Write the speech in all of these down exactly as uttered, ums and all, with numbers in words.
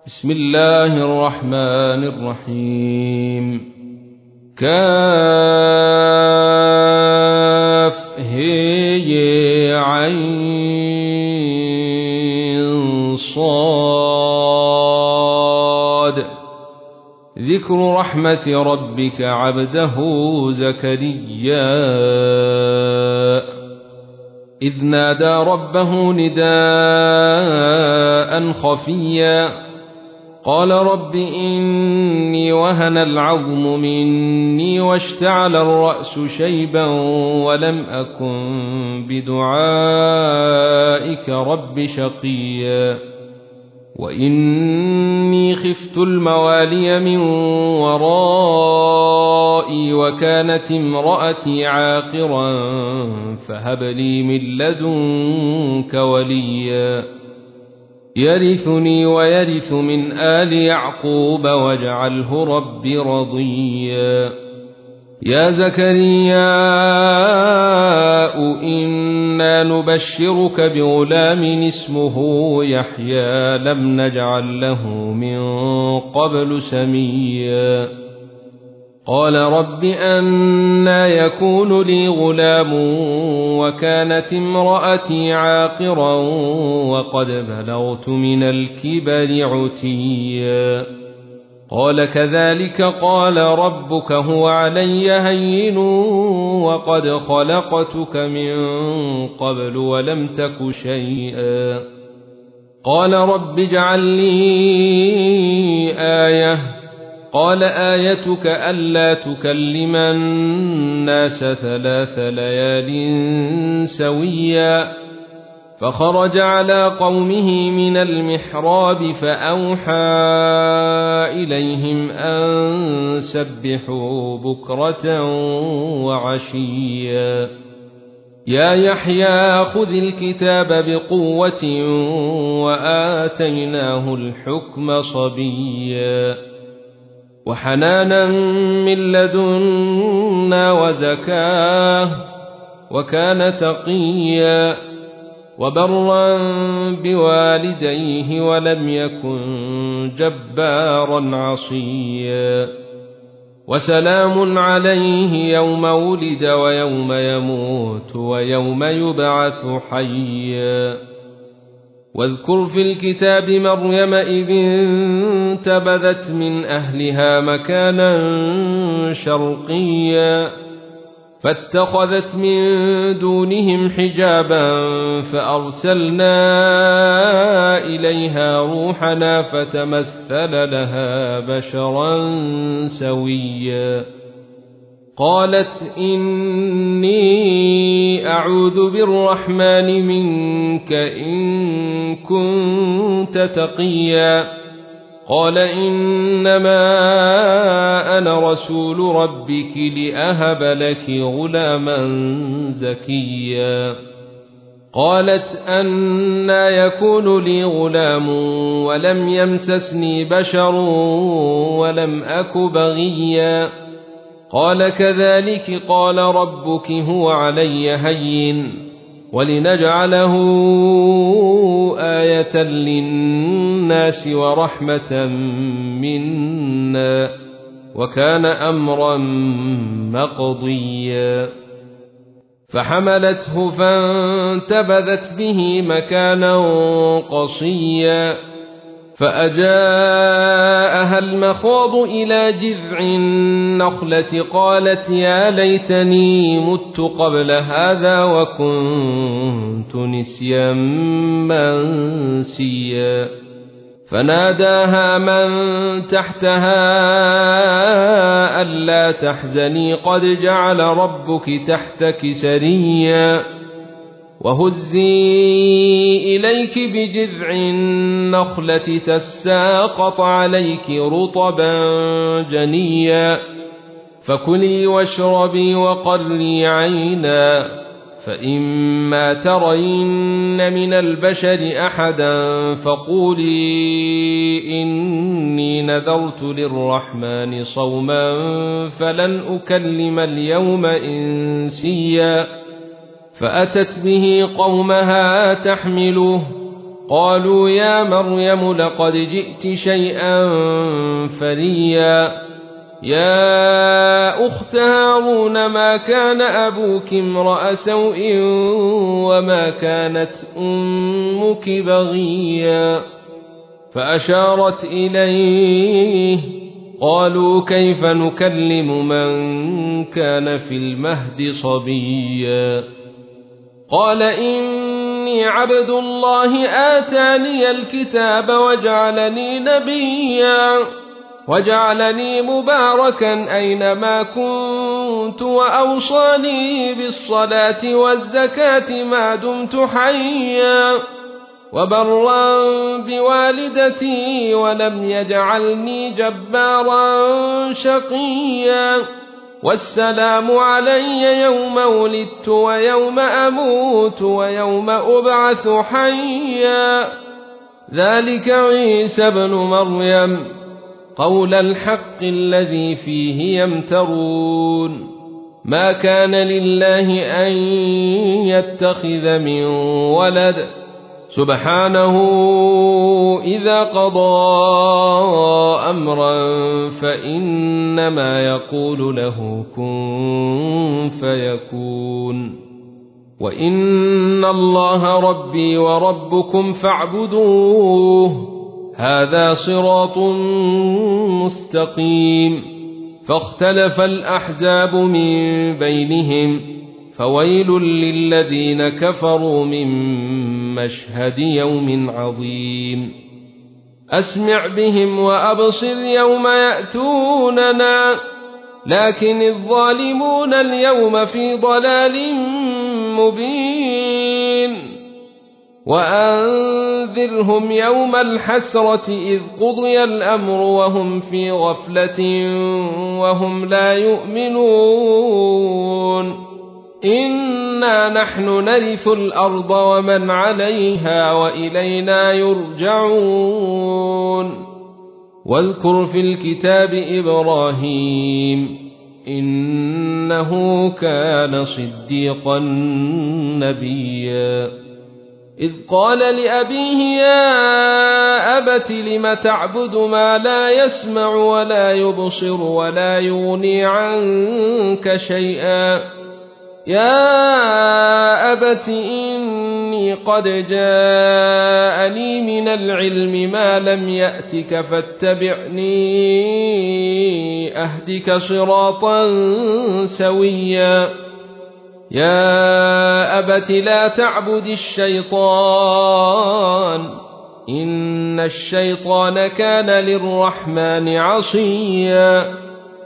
بسم الله الرحمن الرحيم. كاف هي عين صاد. ذكر رحمة ربك عبده زكريا إذ نادى ربه نداء خفيا قال رب إني وهن العظم مني واشتعل الرأس شيبا ولم أكن بدعائك رب شقيا وإني خفت الموالي من ورائي وكانت امرأتي عاقرا فهب لي من لدنك وليا يرثني ويرث من آل يعقوب واجعله رب رضيا. يا زكريا إنا نبشرك بغلام اسمه يحيى لم نجعل له من قبل سميا قال رب أنى يكون لي غلام وكانت امرأتي عاقرا وقد بلغت من الكبر عتيا قال كذلك قال ربك هو علي هين وقد خلقتك من قبل ولم تك شيئا قال رب اجعل لي آية قال آيتك ألا تكلم الناس ثلاث ليال سويا فخرج على قومه من المحراب فأوحى إليهم أن سبحوا بكرة وعشيا يا يحيى خذ الكتاب بقوة وآتيناه الحكم صبيا وحنانا من لدنا وزكاه وكان تقيا وبرا بوالديه ولم يكن جبارا عصيا وسلام عليه يوم ولد ويوم يموت ويوم يبعث حيا واذكر في الكتاب مريم إذ انتبذت من أهلها مكانا شرقيا فاتخذت من دونهم حجابا فأرسلنا إليها روحنا فتمثل لها بشرا سويا قالت إني أعوذ بالرحمن منك إن كنت تقيا قال إنما أنا رسول ربك لأهب لك غلاما زكيا قالت أنى يكون لي غلام ولم يمسسني بشر ولم أك بغيا قال كذلك قال ربك هو علي هين ولنجعله آية للناس ورحمة منا وكان أمرا مقضيا فحملته فانتبذت به مكانا قصيا فأجاءها المخاض إلى جذع النخلة قالت يا ليتني مت قبل هذا وكنت نسيا منسيا فناداها من تحتها ألا تحزني قد جعل ربك تحتك سريا وهزي إليك بجذع النخلة تساقط عليك رطبا جنيا فكلي واشربي وقري عينا فإما ترين من البشر أحدا فقولي إني نذرت للرحمن صوما فلن أكلم اليوم إنسيا فأتت به قومها تحمله قالوا يا مريم لقد جئت شيئا فريا يا أخت هارون ما كان أبوك امرأ سوء وما كانت أمك بغيا فأشارت إليه قالوا كيف نكلم من كان في المهد صبيا قال إني عبد الله آتاني الكتاب وجعلني نبيا وجعلني مباركا أينما كنت وأوصاني بالصلاة والزكاة ما دمت حيا وبرا بوالدتي ولم يجعلني جبارا شقيا والسلام علي يوم ولدت ويوم أموت ويوم أبعث حيا ذلك عيسى ابن مريم قول الحق الذي فيه يمترون ما كان لله أن يتخذ من ولد سبحانه إذا قضى أمرا فإنما يقول له كن فيكون وإن الله ربي وربكم فاعبدوه هذا صراط مستقيم فاختلف الأحزاب من بينهم فويل للذين كفروا من مشهد يوم عظيم أسمع بهم وأبصر يوم يأتوننا لكن الظالمون اليوم في ضلال مبين وأنذرهم يوم الحسرة إذ قضي الأمر وهم في غفلة وهم لا يؤمنون إنا نحن نرث الأرض ومن عليها وإلينا يرجعون واذكر في الكتاب إبراهيم إنه كان صديقا نبيا إذ قال لأبيه يا أبت لم تعبد ما لا يسمع ولا يبصر ولا يغني عنك شيئا يا أبت إني قد جاءني من العلم ما لم يأتك فاتبعني أهدك صراطا سويا يا أبت لا تعبد الشيطان إن الشيطان كان للرحمن عصيا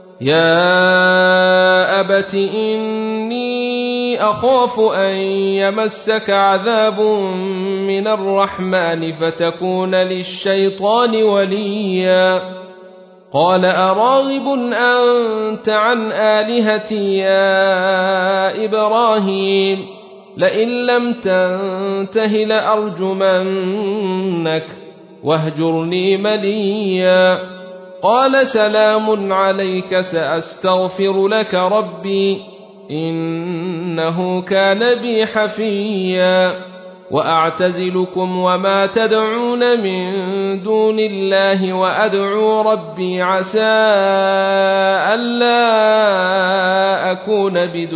يا أبت إني أخاف أن يمسك عذاب من الرحمن فتكون للشيطان وليا قال أراغب أنت عن آلهتي يا إبراهيم لئن لم تنته لأرجمنك واهجرني مليا قال سلام عليك سأستغفر لك ربي إنه كان بي حفيا وأعتزلكم وما تدعون من دون الله وأدعو ربي عسى ألا أكون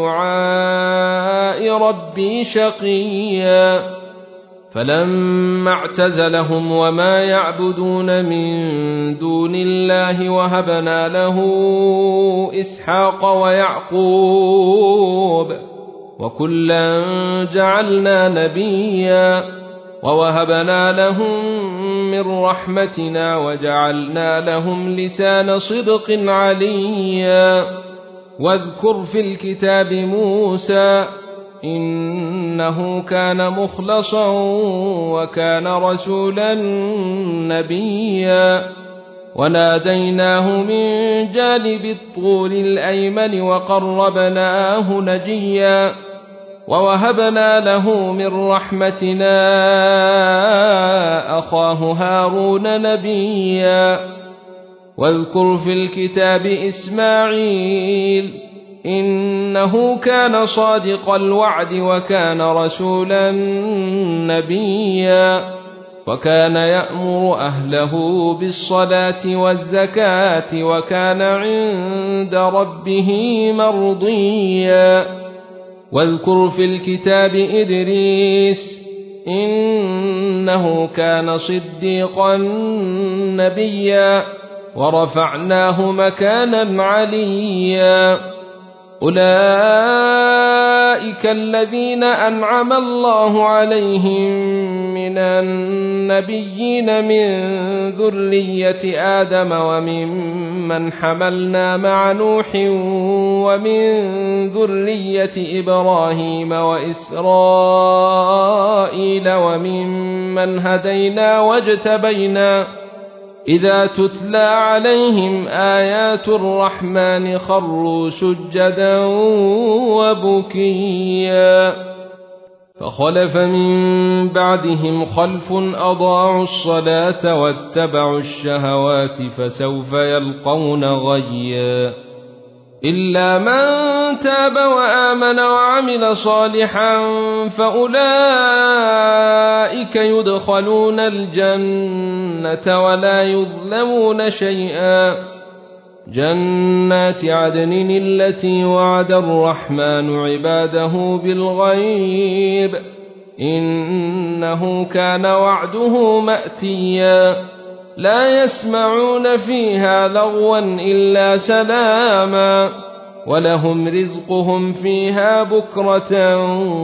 بدعاء ربي شقيا فلما اعتزلهم وما يعبدون من دون الله وهبنا له إسحاق ويعقوب وكلا جعلنا نبيا ووهبنا لهم من رحمتنا وجعلنا لهم لسان صدق عليا واذكر في الكتاب موسى إنه كان مخلصا وكان رسولا نبيا وناديناه من جانب الطور الأيمن وقربناه نجيا ووهبنا له من رحمتنا أخاه هارون نبيا واذكر في الكتاب إسماعيل إنه كان صادق الوعد وكان رسولا نبيا وكان يأمر أهله بالصلاة والزكاة وكان عند ربه مرضيا واذكر في الكتاب إدريس إنه كان صديقا نبيا ورفعناه مكانا عليا أولئك الذين أنعم الله عليهم من النبيين من ذرية آدم وممن حملنا مع نوح ومن ذرية إبراهيم وإسرائيل وممن هدينا واجتبينا إذا تتلى عليهم آيات الرحمن خروا سجدا وبكيا فخلف من بعدهم خلف أضاعوا الصلاة واتبعوا الشهوات فسوف يلقون غيا إلا من تاب وآمن وعمل صالحا فأولئك يدخلون الجنة ولا يظلمون شيئا جنات عدن التي وعد الرحمن عباده بالغيب إنه كان وعده مأتيا لا يسمعون فيها لغوا إلا سلاما ولهم رزقهم فيها بكرة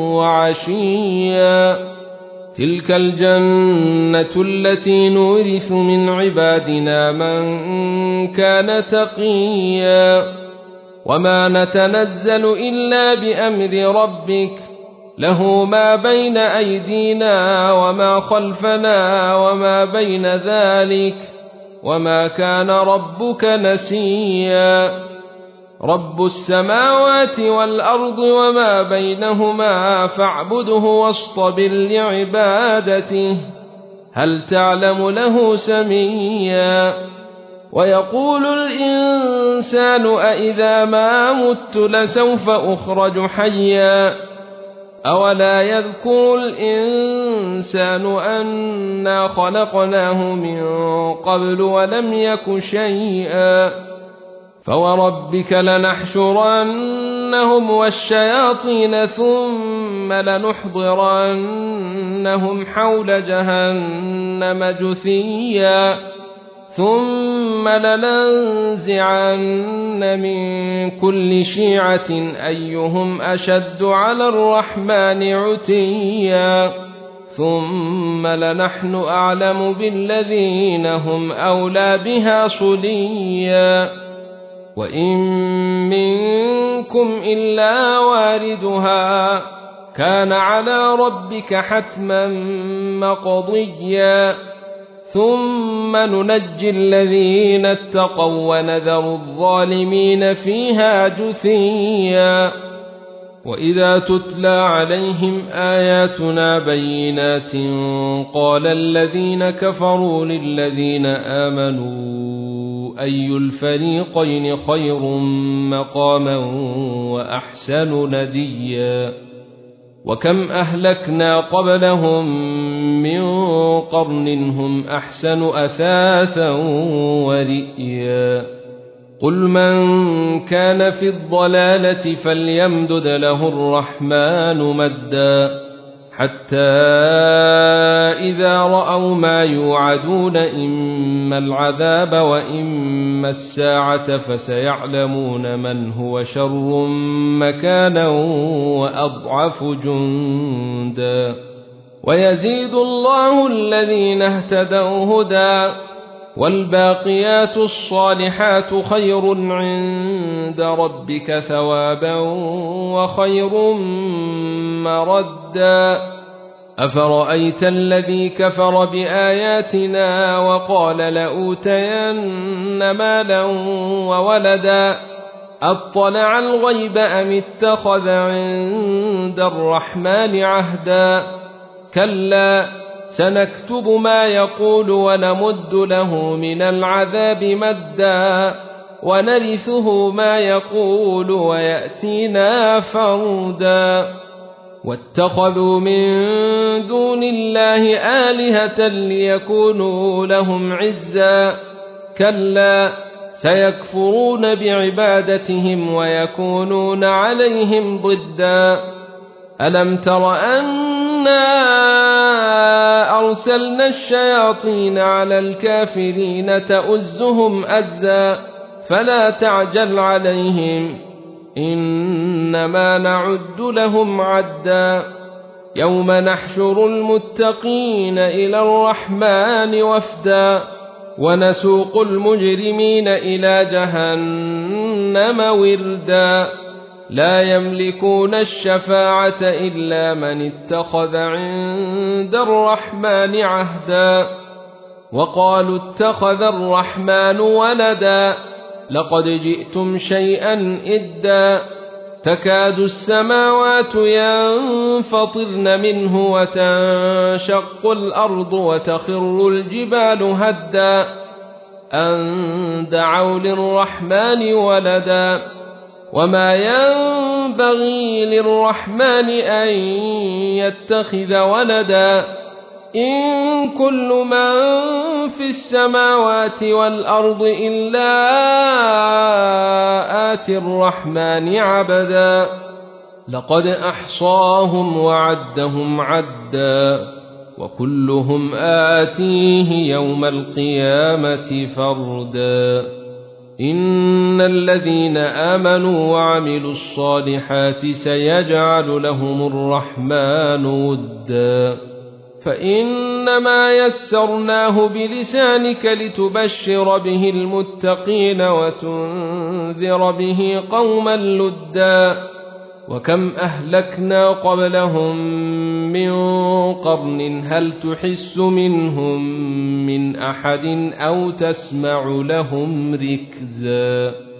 وعشيا تلك الجنة التي نورث من عبادنا من كان تقيا وما نتنزل إلا بأمر ربك له ما بين أيدينا وما خلفنا وما بين ذلك وما كان ربك نسيا رب السماوات والأرض وما بينهما فاعبده واصطبر لعبادته هل تعلم له سميا ويقول الإنسان أإذا ما مت لسوف أخرج حيا أولا يذكر الإنسان أنا خلقناه من قبل ولم يك شيئا فوربك لنحشرنهم والشياطين ثم لنحضرنهم حول جهنم جثيا ثم لننزعن من كل شيعة أيهم أشد على الرحمن عتيا ثم لنحن أعلم بالذين هم أولى بها صليا وإن منكم إلا واردها كان على ربك حتما مقضيا ثم ننجي الذين اتقوا ونذر الظالمين فيها جثيا وإذا تتلى عليهم آياتنا بينات قال الذين كفروا للذين آمنوا أي الفريقين خير مقاما وأحسن نديا وكم أهلكنا قبلهم من قرن هم أحسن أثاثا ورئيا قل من كان في الضلالة فليمدد له الرحمن مدا حتى إذا رأوا ما يوعدون إما العذاب وإما الساعة فسيعلمون من هو شر مكانا وأضعف جندا ويزيد الله الذين اهتدوا هدى والباقيات الصالحات خير عند ربك ثوابا وخير مردا أفرأيت الذي كفر بآياتنا وقال لأوتين مالا وولدا أطلع الغيب أم اتخذ عند الرحمن عهدا كلا سنكتب ما يقول ونمد له من العذاب مدا ونرثه ما يقول ويأتينا فردا واتخذوا من دون الله آلهة ليكونوا لهم عزا كلا سيكفرون بعبادتهم ويكونون عليهم ضدا ألم تر أنا أرسلنا الشياطين على الكافرين تؤزهم أزا فلا تعجل عليهم إنما نعد لهم عدا يوم نحشر المتقين إلى الرحمن وفدا ونسوق المجرمين إلى جهنم وردا لا يملكون الشفاعة إلا من اتخذ عند الرحمن عهدا وقالوا اتخذ الرحمن ولدا لقد جئتم شيئا إدا تكاد السماوات ينفطرن منه وتنشق الأرض وتخر الجبال هدا أن دعوا للرحمن ولدا وما ينبغي للرحمن أن يتخذ ولدا إن كل من في السماوات والأرض إلا آتي الرحمن عبدا لقد أحصاهم وعدهم عدا وكلهم آتيه يوم القيامة فردا إن الذين آمنوا وعملوا الصالحات سيجعل لهم الرحمن ودا فإنما يسرناه بلسانك لتبشر به المتقين وتنذر به قوما لدا وكم أهلكنا قبلهم من قرن هل تحس منهم من أحد أو تسمع لهم ركزا